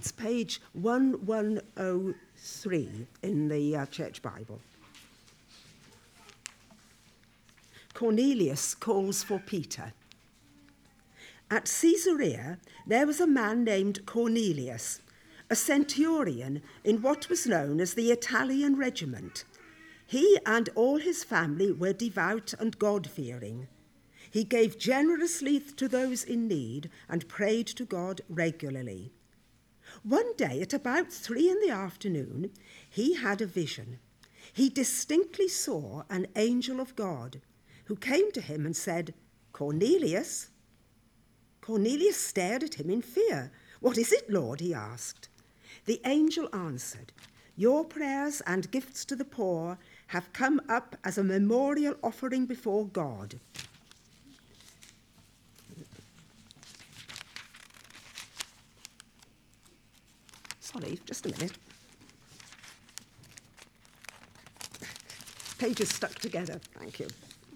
It's page 1103 in the Church Bible. Cornelius calls for Peter. At Caesarea, there was a man named Cornelius, a centurion in what was known as the Italian regiment. He and all his family were devout and God-fearing. He gave generously to those in need and prayed to God regularly. One day at about 3 p.m, he had a vision. He distinctly saw an angel of God who came to him and said, "Cornelius." Cornelius stared at him in fear. "What is it, Lord?" he asked. The angel answered, "Your prayers and gifts to the poor have come up as a memorial offering before God." Sorry, just a minute. Pages stuck together. Thank you.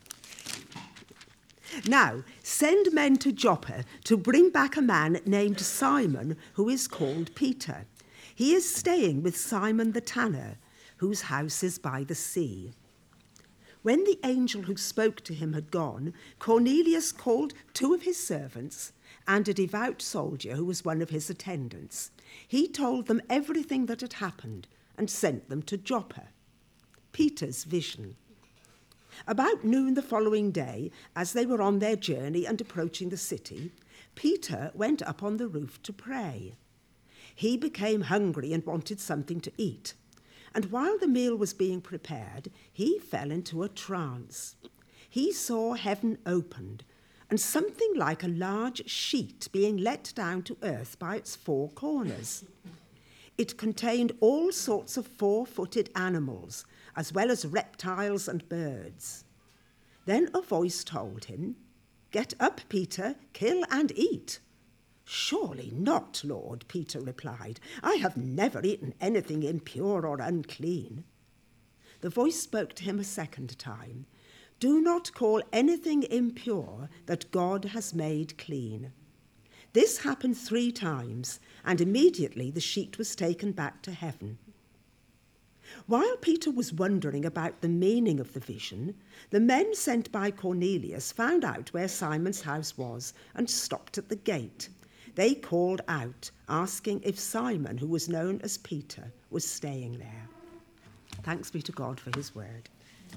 Now, send men to Joppa to bring back a man named Simon, who is called Peter. He is staying with Simon the tanner, whose house is by the sea. When the angel who spoke to him had gone, Cornelius called 2 of his servants and a devout soldier who was one of his attendants. He told them everything that had happened and sent them to Joppa. Peter's vision. About noon the following day, as they were on their journey and approaching the city, Peter went up on the roof to pray. He became hungry and wanted something to eat. And while the meal was being prepared, he fell into a trance. He saw heaven opened and something like a large sheet being let down to earth by its 4 corners. It contained all sorts of 4-footed animals, as well as reptiles and birds. Then a voice told him, "Get up, Peter, kill and eat." "Surely not, Lord," Peter replied. "I have never eaten anything impure or unclean." The voice spoke to him a second time. "Do not call anything impure that God has made clean." This happened 3 times, and immediately the sheet was taken back to heaven. While Peter was wondering about the meaning of the vision, the men sent by Cornelius found out where Simon's house was and stopped at the gate. They called out, asking if Simon, who was known as Peter, was staying there. Thanks be to God for his word.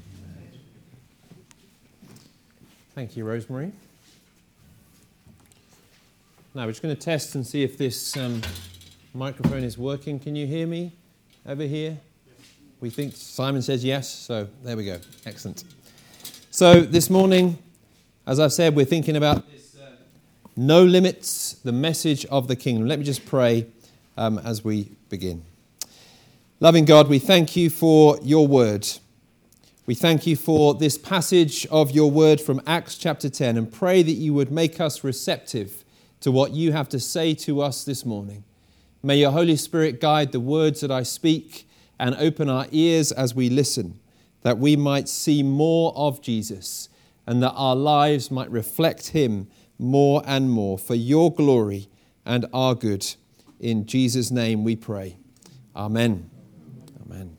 Thank you, Rosemary. Now we're just going to test and see if this microphone is working. Can you hear me over here? We think Simon says yes, so there we go. Excellent. So this morning, as I've said, we're thinking about this no limits, the message of the kingdom. Let me just pray as we begin. Loving God, we thank you for your word. We thank you for this passage of your word from Acts chapter 10 and pray that you would make us receptive to what you have to say to us this morning. May your Holy Spirit guide the words that I speak and open our ears as we listen, that we might see more of Jesus and that our lives might reflect him more and more for your glory and our good. In Jesus' name we pray. Amen. Amen.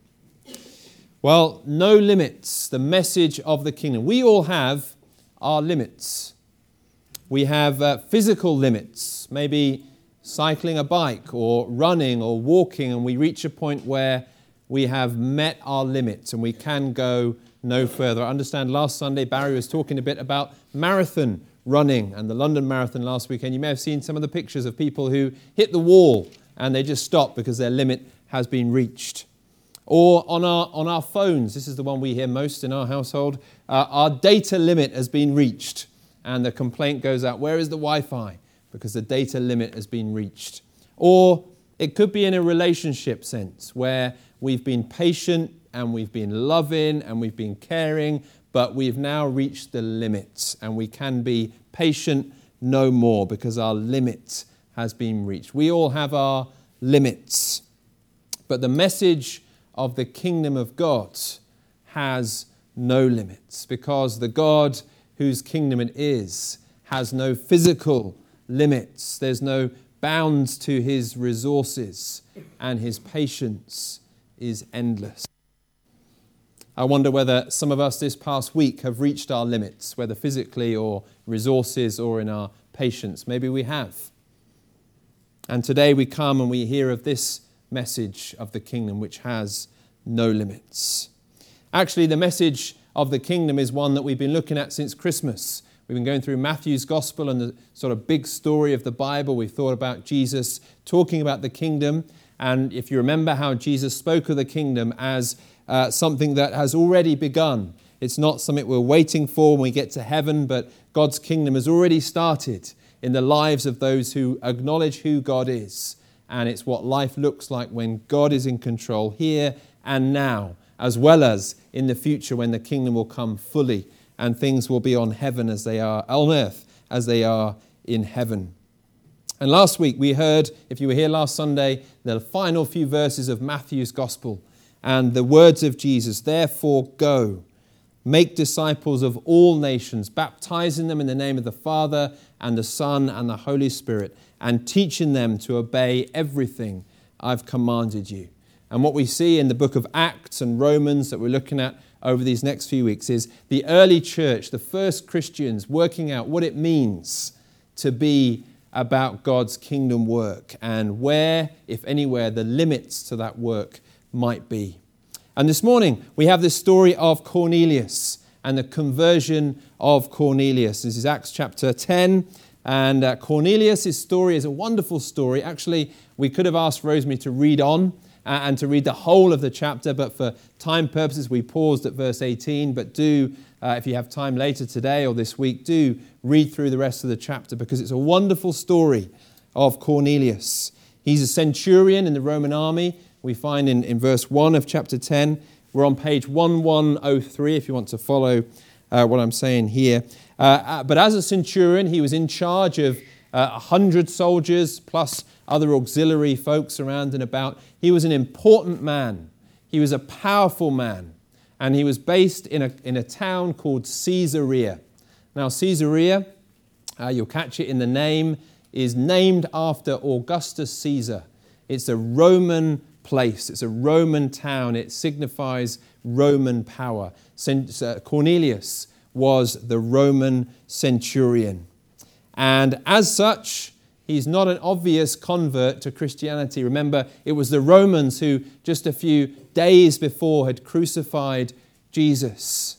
Well, no limits, the message of the kingdom. We all have our limits. We have physical limits, maybe cycling a bike or running or walking, and we reach a point where we have met our limits and we can go no further. I understand last Sunday Barry was talking a bit about marathon running and the London Marathon last weekend. You may have seen some of the pictures of people who hit the wall and they just stop because their limit has been reached. Or on our phones, this is the one we hear most in our household, our data limit has been reached and the complaint goes out, where is the Wi-Fi? Because the data limit has been reached. Or it could be in a relationship sense where we've been patient and we've been loving and we've been caring, but we've now reached the limits and we can be patient no more because our limit has been reached. We all have our limits, but the message of the kingdom of God has no limits because the God whose kingdom it is has no physical limits. There's no bounds to his resources, and his patience is endless. I wonder whether some of us this past week have reached our limits, whether physically or resources or in our patience. Maybe we have. And today we come and we hear of this message of the kingdom which has no limits. Actually, the message of the kingdom is one that we've been looking at since Christmas. We've been going through Matthew's gospel and the sort of big story of the Bible. We've thought about Jesus talking about the kingdom. And if you remember how Jesus spoke of the kingdom as something that has already begun. It's not something we're waiting for when we get to heaven, but God's kingdom has already started in the lives of those who acknowledge who God is. And it's what life looks like when God is in control here and now, as well as in the future when the kingdom will come fully and things will be on heaven as they are on earth as they are in heaven. And last week we heard, if you were here last Sunday, the final few verses of Matthew's gospel and the words of Jesus. Therefore go, make disciples of all nations, baptizing them in the name of the Father and the Son and the Holy Spirit, and teaching them to obey everything I've commanded you. And what we see in the book of Acts and Romans that we're looking at over these next few weeks is the early church, the first Christians, working out what it means to be about God's kingdom work and where, if anywhere, the limits to that work might be. And this morning we have this story of Cornelius and the conversion of Cornelius. This is Acts chapter 10. And Cornelius' story is a wonderful story. Actually, we could have asked Rosemary to read on and to read the whole of the chapter, but for time purposes, we paused at verse 18. But do, if you have time later today or this week, do read through the rest of the chapter because it's a wonderful story of Cornelius. He's a centurion in the Roman army. We find in verse 1 of chapter 10. We're on page 1103 if you want to follow what I'm saying here. But as a centurion, he was in charge of 100 soldiers plus other auxiliary folks around and about. He was an important man. He was a powerful man. And he was based in a town called Caesarea. Now, Caesarea, you'll catch it in the name, is named after Augustus Caesar. It's a Roman place. It's a Roman town. It signifies Roman power. Cornelius was the Roman centurion. And as such, he's not an obvious convert to Christianity. Remember, it was the Romans who just a few days before had crucified Jesus.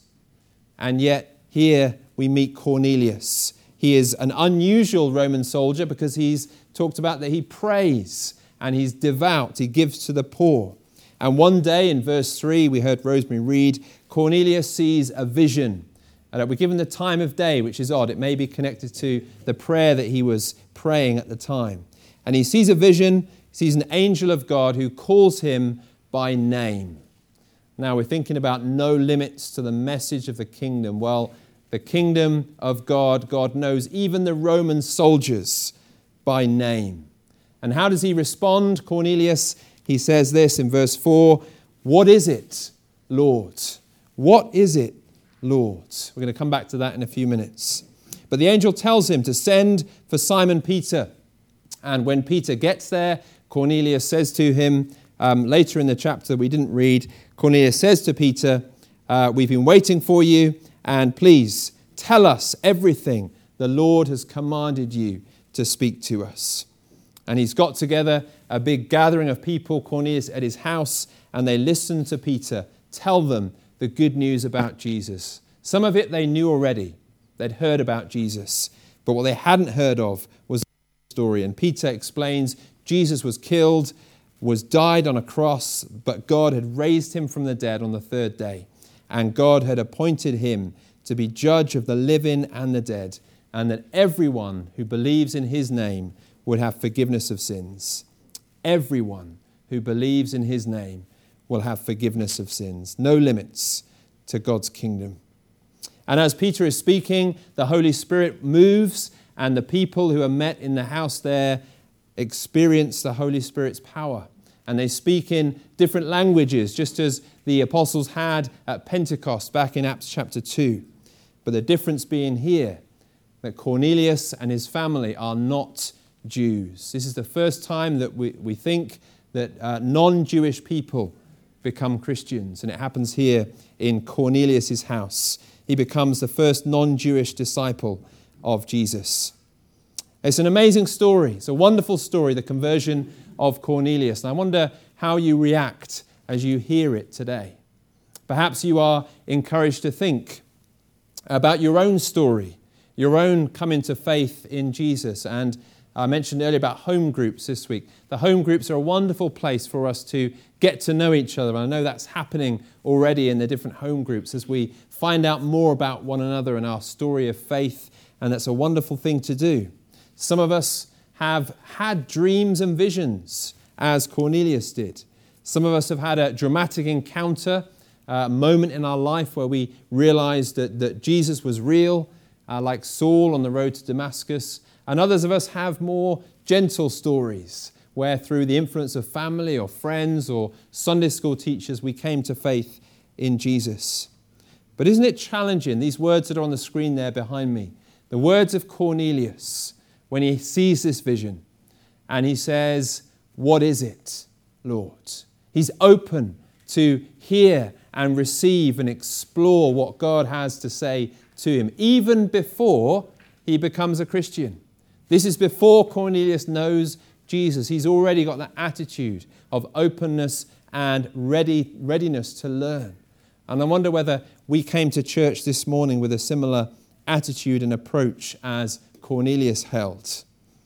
And yet here we meet Cornelius. He is an unusual Roman soldier because he's talked about that he prays and he's devout. He gives to the poor. And one day in verse 3, we heard Rosemary read, Cornelius sees a vision. And we're given the time of day, which is odd. It may be connected to the prayer that he was praying at the time. And he sees a vision, sees an angel of God who calls him by name. Now we're thinking about no limits to the message of the kingdom. Well, the kingdom of God, God knows even the Roman soldiers by name. And how does he respond? Cornelius, he says this in verse 4, "What is it, Lord? What is it, Lord?" We're going to come back to that in a few minutes. But the angel tells him to send for Simon Peter. And when Peter gets there, Cornelius says to him, later in the chapter we didn't read, Cornelius says to Peter, "We've been waiting for you, and please tell us everything the Lord has commanded you to speak to us." And he's got together a big gathering of people, Cornelius, at his house, and they listen to Peter tell them the good news about Jesus. Some of it they knew already. They'd heard about Jesus. But what they hadn't heard of was the story. And Peter explains Jesus was killed, died on a cross, but God had raised him from the dead on the third day. And God had appointed him to be judge of the living and the dead, and that everyone who believes in his name would have forgiveness of sins. Everyone who believes in his name will have forgiveness of sins. No limits to God's kingdom. And as Peter is speaking, the Holy Spirit moves, and the people who are met in the house there experience the Holy Spirit's power. And they speak in different languages, just as the apostles had at Pentecost back in Acts chapter 2. But the difference being here, that Cornelius and his family are not Jews. This is the first time that we think that non-Jewish people become Christians, and it happens here in Cornelius' house. He becomes the first non-Jewish disciple of Jesus. It's an amazing story. It's a wonderful story, the conversion of Cornelius. And I wonder how you react as you hear it today. Perhaps you are encouraged to think about your own story, your own coming to faith in Jesus. And I mentioned earlier about home groups this week. The home groups are a wonderful place for us to get to know each other. And I know that's happening already in the different home groups as we find out more about one another and our story of faith. And that's a wonderful thing to do. Some of us have had dreams and visions, as Cornelius did. Some of us have had a dramatic encounter, a moment in our life where we realized that Jesus was real, like Saul on the road to Damascus. And others of us have more gentle stories where through the influence of family or friends or Sunday school teachers we came to faith in Jesus. But isn't it challenging, these words that are on the screen there behind me, the words of Cornelius when he sees this vision and he says, "What is it, Lord?" He's open to hear and receive and explore what God has to say to him, even before he becomes a Christian. This is before Cornelius knows Jesus. He's already got that attitude of openness and readiness to learn. And I wonder whether we came to church this morning with a similar attitude and approach as Cornelius held.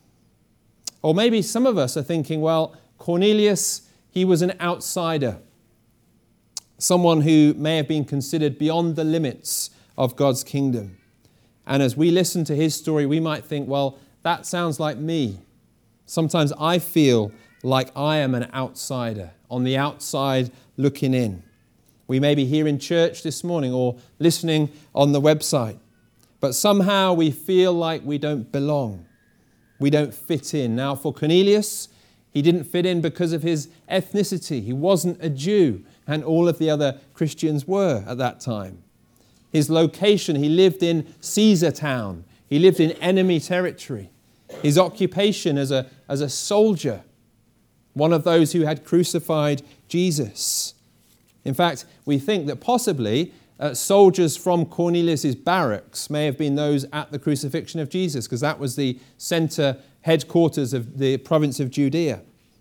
Or maybe some of us are thinking, well, Cornelius, he was an outsider. Someone who may have been considered beyond the limits of God's kingdom. And as we listen to his story, we might think, well, that sounds like me. Sometimes I feel like I am an outsider, on the outside looking in. We may be here in church this morning or listening on the website, but somehow we feel like we don't belong. We don't fit in. Now, for Cornelius, he didn't fit in because of his ethnicity. He wasn't a Jew, and all of the other Christians were at that time. His location, he lived in Caesar town. He lived in enemy territory. His occupation as a soldier, one of those who had crucified Jesus. In fact, we think that possibly soldiers from Cornelius' barracks may have been those at the crucifixion of Jesus, because that was the center headquarters of the province of Judea.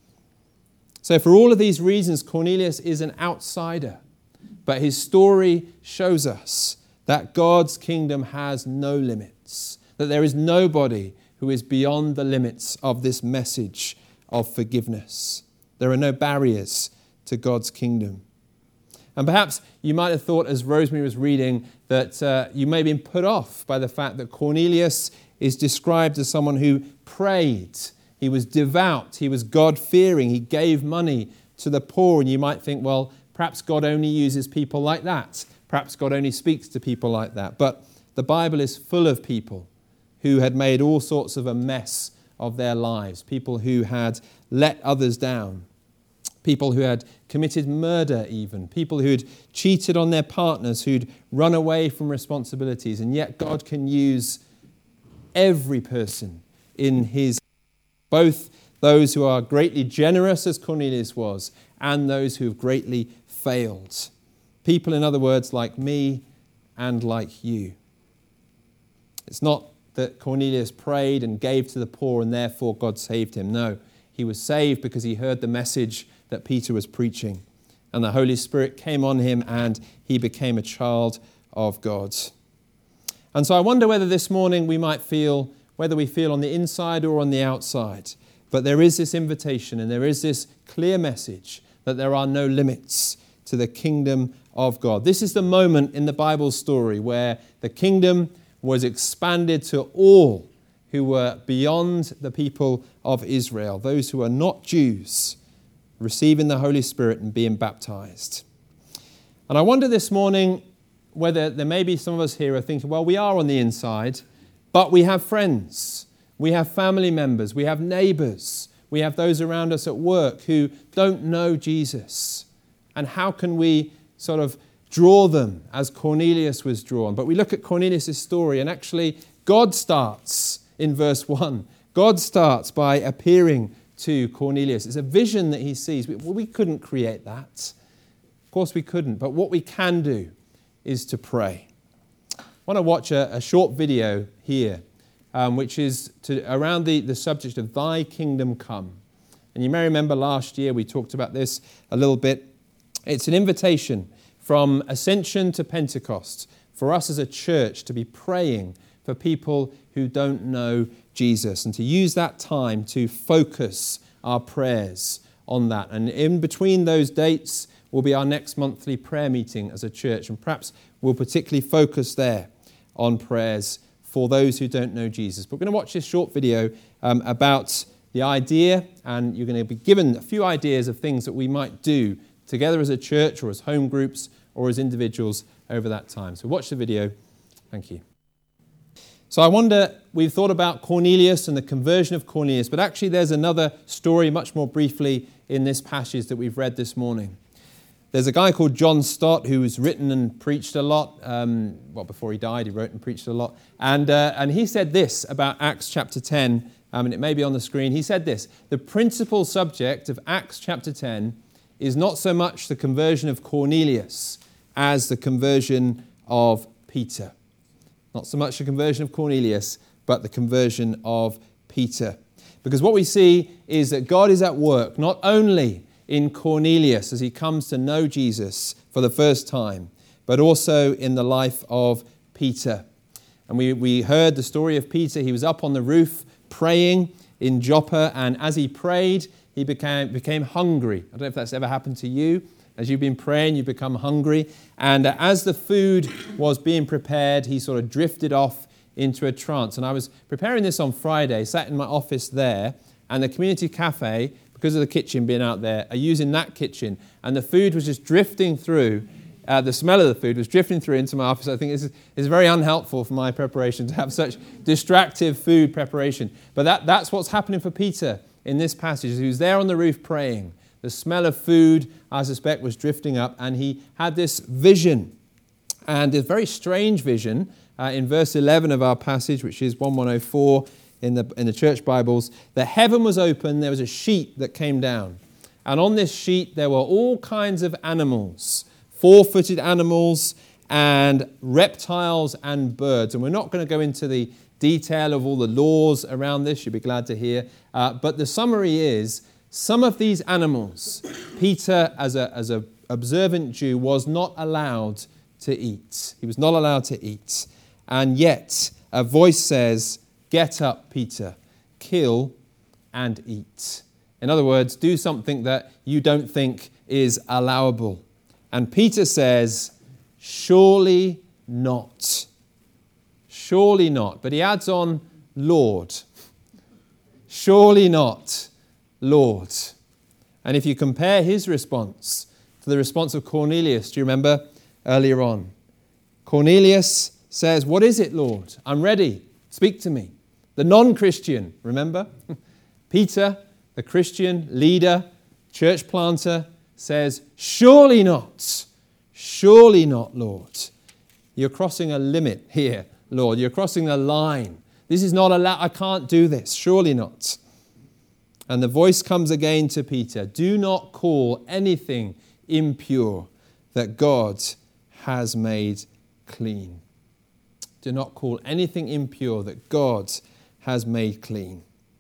So for all of these reasons, Cornelius is an outsider. But his story shows us that God's kingdom has no limits, that there is nobody who is beyond the limits of this message of forgiveness. There are no barriers to God's kingdom. And perhaps you might have thought, as Rosemary was reading, that you may have been put off by the fact that Cornelius is described as someone who prayed. He was devout. He was God-fearing. He gave money to the poor. And you might think, well, perhaps God only uses people like that. Perhaps God only speaks to people like that. But the Bible is full of people who had made all sorts of a mess of their lives, people who had let others down, people who had committed murder even, people who had cheated on their partners, who'd run away from responsibilities. And yet God can use every person in his, both those who are greatly generous as Cornelius was, and those who have greatly failed. People, in other words, like me and like you. It's not that Cornelius prayed and gave to the poor and therefore God saved him. No, he was saved because he heard the message that Peter was preaching. And the Holy Spirit came on him and he became a child of God. And so I wonder whether this morning we might feel, whether we feel on the inside or on the outside. But there is this invitation and there is this clear message that there are no limits to the kingdom of God. This is the moment in the Bible story where the kingdom was expanded to all who were beyond the people of Israel, those who are not Jews, receiving the Holy Spirit and being baptized. And I wonder this morning whether there may be some of us here are thinking, well, we are on the inside, but we have friends, we have family members, we have neighbors, we have those around us at work who don't know Jesus. And how can we sort of draw them as Cornelius was drawn? But we look at Cornelius' story and actually God starts in verse 1. God starts by appearing to Cornelius. It's a vision that he sees. We couldn't create that. Of course we couldn't. But what we can do is to pray. I want to watch a short video here, which is around the subject of Thy Kingdom Come. And you may remember last year we talked about this a little bit. It's an invitation from Ascension to Pentecost for us as a church to be praying for people who don't know Jesus and to use that time to focus our prayers on that. And in between those dates will be our next monthly prayer meeting as a church, and perhaps we'll particularly focus there on prayers for those who don't know Jesus. But we're going to watch this short video about the idea, and you're going to be given a few ideas of things that we might do together as a church or as home groups or as individuals over that time. So watch the video. Thank you. So I wonder, we've thought about Cornelius and the conversion of Cornelius, but actually there's another story much more briefly in this passage that we've read this morning. There's a guy called John Stott who's written and preached a lot. Before he died, he wrote and preached a lot. And he said this about Acts chapter 10, and it may be on the screen. He said this: the principal subject of Acts chapter 10 is not so much the conversion of Cornelius as the conversion of Peter. Not so much the conversion of Cornelius, but the conversion of Peter. Because what we see is that God is at work, not only in Cornelius as he comes to know Jesus for the first time, but also in the life of Peter. And we heard the story of Peter. He was up on the roof praying in Joppa, and as he prayed, he became hungry. I don't know if that's ever happened to you. As you've been praying, you become hungry. And as the food was being prepared, he sort of drifted off into a trance. And I was preparing this on Friday, sat in my office there, and the community cafe, because of the kitchen being out there, are using that kitchen. And the food was just drifting through. The smell of the food was drifting through into my office. I think this is very unhelpful for my preparation to have such distractive food preparation. But that's what's happening for Peter in this passage. He was there on the roof praying. The smell of food, I suspect, was drifting up, and he had this vision. And a very strange vision in verse 11 of our passage, which is 1104 in the church Bibles. The heaven was open, there was a sheet that came down. And on this sheet there were all kinds of animals, four-footed animals and reptiles and birds. And we're not going to go into the detail of all the laws around this, you'll be glad to hear. But the summary is, some of these animals, Peter, as an observant Jew, was not allowed to eat. He was not allowed to eat. And yet, a voice says, "Get up, Peter, kill and eat." In other words, do something that you don't think is allowable. And Peter says, "Surely not. Surely not." But he adds on, "Lord. Surely not, Lord." And if you compare his response to the response of Cornelius, do you remember earlier on? Cornelius says, "What is it, Lord? I'm ready. Speak to me." The non-Christian, remember? Peter, the Christian leader, church planter, says, "Surely not. Surely not, Lord. You're crossing a limit here, Lord. You're crossing a line. This is not allowed. I can't do this. Surely not." And the voice comes again to Peter, "Do not call anything impure that God has made clean." Do not call anything impure that God has made clean.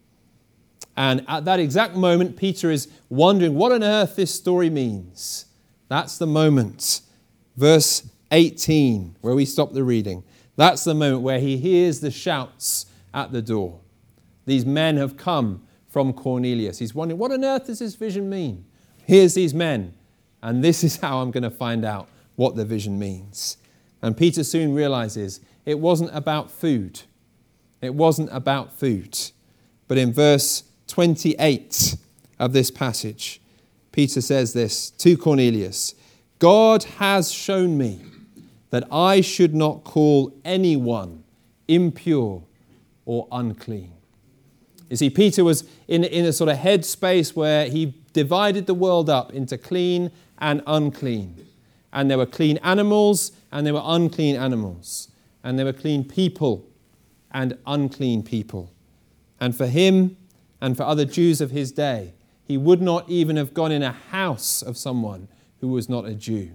And at that exact moment, Peter is wondering what on earth this story means. That's the moment. Verse 18, where we stop the reading. That's the moment where he hears the shouts at the door. These men have come from Cornelius. He's wondering, what on earth does this vision mean? Here's these men, and this is how I'm going to find out what the vision means. And Peter soon realizes it wasn't about food. It wasn't about food. But in verse 28 of this passage, Peter says this to Cornelius: "God has shown me that I should not call anyone impure or unclean." You see, Peter was in a sort of headspace where he divided the world up into clean and unclean. And there were clean animals and there were unclean animals. And there were clean people and unclean people. And for him and for other Jews of his day, he would not even have gone in a house of someone who was not a Jew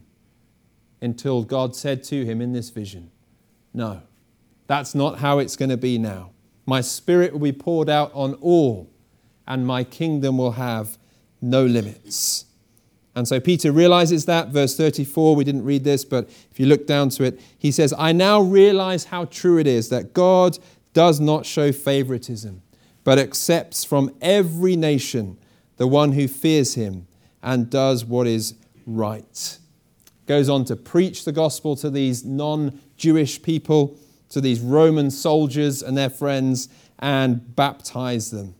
until God said to him in this vision, no, that's not how it's going to be now. My Spirit will be poured out on all, and my kingdom will have no limits. And so Peter realizes that. Verse 34, we didn't read this, but if you look down to it, he says, I now realize how true it is that God does not show favoritism, but accepts from every nation the one who fears him and does what is right. Goes on to preach the gospel to these non-Jewish people, to these Roman soldiers and their friends, and baptize them.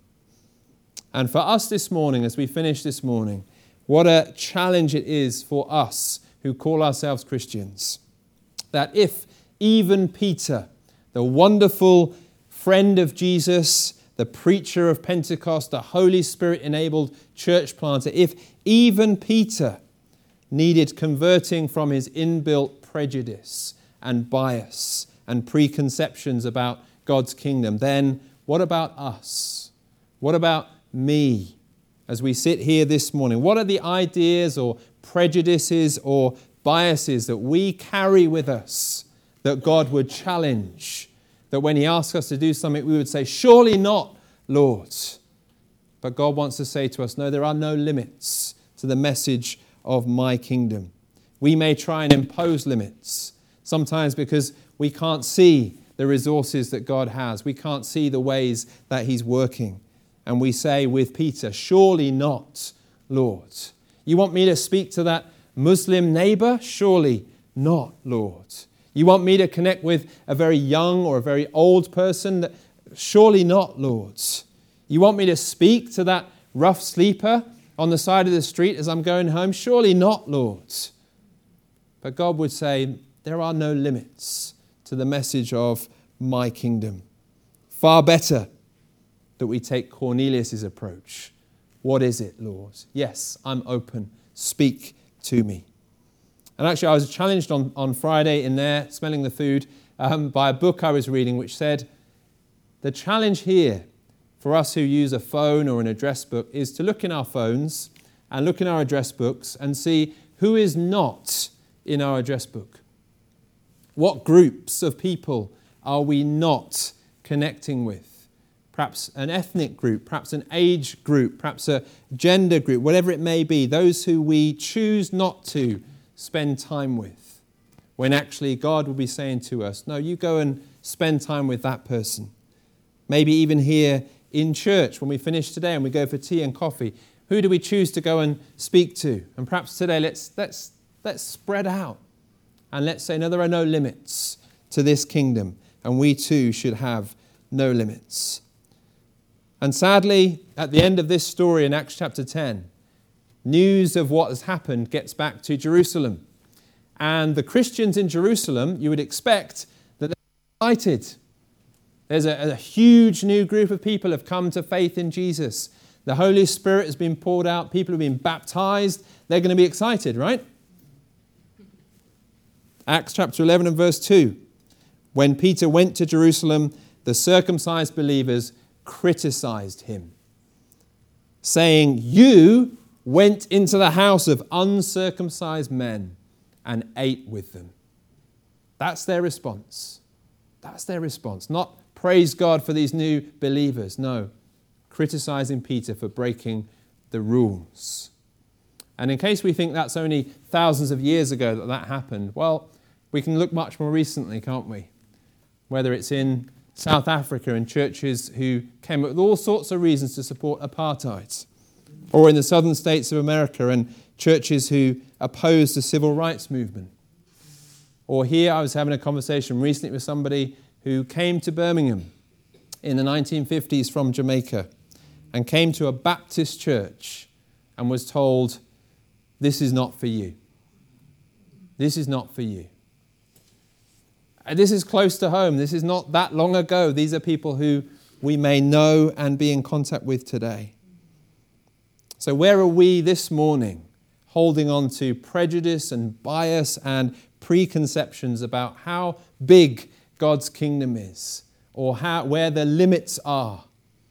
And for us this morning, as we finish this morning, what a challenge it is for us who call ourselves Christians, that if even Peter, the wonderful friend of Jesus, the preacher of Pentecost, the Holy Spirit-enabled church planter, if even Peter needed converting from his inbuilt prejudice and bias and preconceptions about God's kingdom, then what about us? What about me as we sit here this morning? What are the ideas or prejudices or biases that we carry with us that God would challenge? That when he asks us to do something, we would say, surely not, Lord. But God wants to say to us, no, there are no limits to the message of my kingdom. We may try and impose limits, sometimes because we can't see the resources that God has. We can't see the ways that he's working. And we say with Peter, surely not, Lord. You want me to speak to that Muslim neighbor? Surely not, Lord. You want me to connect with a very young or a very old person? Surely not, Lord. You want me to speak to that rough sleeper on the side of the street as I'm going home? Surely not, Lord. But God would say, there are no limits to the message of my kingdom. Far better that we take Cornelius' approach. What is it, Lord? Yes, I'm open. Speak to me. And actually, I was challenged on Friday in there, smelling the food, by a book I was reading which said, the challenge here for us who use a phone or an address book is to look in our phones and look in our address books and see who is not in our address book. What groups of people are we not connecting with? Perhaps an ethnic group, perhaps an age group, perhaps a gender group, whatever it may be, those who we choose not to spend time with, when actually God will be saying to us, no, you go and spend time with that person. Maybe even here in church when we finish today and we go for tea and coffee, who do we choose to go and speak to? And perhaps today let's spread out and let's say, no, there are no limits to this kingdom, and we too should have no limits. And sadly, at the end of this story in Acts chapter 10, news of what has happened gets back to Jerusalem. And the Christians in Jerusalem, you would expect that they're excited. There's a huge new group of people have come to faith in Jesus. The Holy Spirit has been poured out. People have been baptized. They're going to be excited, right? Acts chapter 11 and verse 2. When Peter went to Jerusalem, the circumcised believers criticized him, saying, you went into the house of uncircumcised men and ate with them. That's their response. That's their response. Not praise God for these new believers. No, criticizing Peter for breaking the rules. And in case we think that's only thousands of years ago that happened, well, we can look much more recently, can't we? Whether it's in South Africa and churches who came up with all sorts of reasons to support apartheid, or in the southern states of America and churches who opposed the civil rights movement. Or here I was having a conversation recently with somebody who came to Birmingham in the 1950s from Jamaica and came to a Baptist church and was told, this is not for you. This is not for you. This is close to home. This is not that long ago. These are people who we may know and be in contact with today. So where are we this morning holding on to prejudice and bias and preconceptions about how big God's kingdom is, or where the limits are?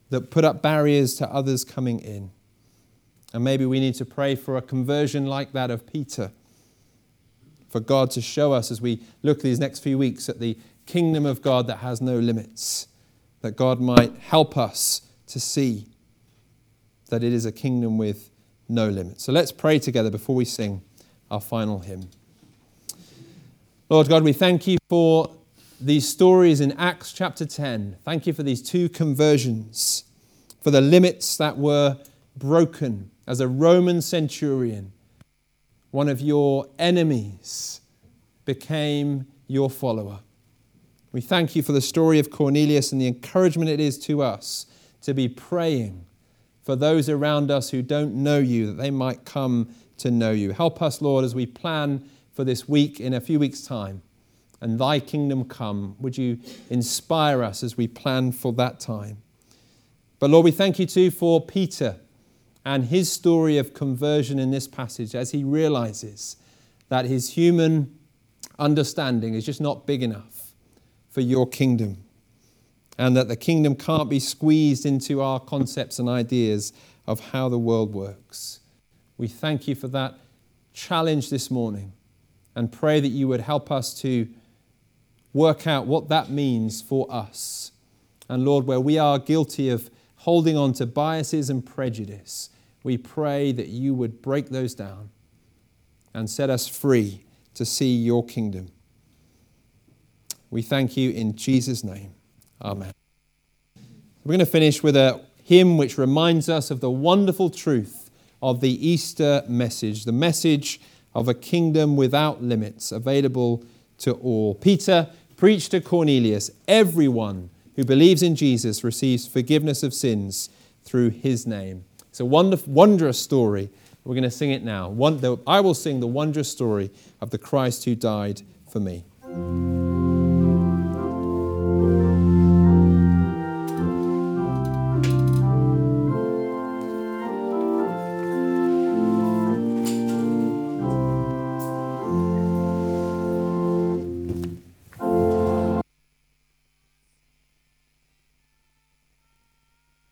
that put up barriers to others coming in. And maybe we need to pray for a conversion like that of Peter, for God to show us as we look these next few weeks at the kingdom of God that has no limits, that God might help us to see that it is a kingdom with no limits. So let's pray together before we sing our final hymn. Lord God, we thank you for these stories in Acts chapter 10. Thank you for these two conversions, for the limits that were broken as a Roman centurion, one of your enemies, became your follower. We thank you for the story of Cornelius and the encouragement it is to us to be praying for those around us who don't know you, that they might come to know you. Help us, Lord, as we plan for this week in a few weeks' time, and thy kingdom come. Would you inspire us as we plan for that time? But Lord, we thank you too for Peter and his story of conversion in this passage, as he realizes that his human understanding is just not big enough for your kingdom, and that the kingdom can't be squeezed into our concepts and ideas of how the world works. We thank you for that challenge this morning and pray that you would help us to work out what that means for us. And Lord, where we are guilty of holding on to biases and prejudice, we pray that you would break those down and set us free to see your kingdom. We thank you in Jesus' name. Amen. We're going to finish with a hymn which reminds us of the wonderful truth of the Easter message, the message of a kingdom without limits, available to all. Peter preached to Cornelius, everyone who believes in Jesus receives forgiveness of sins through his name. It's a wondrous story. We're going to sing it now. I will sing the wondrous story of the Christ who died for me.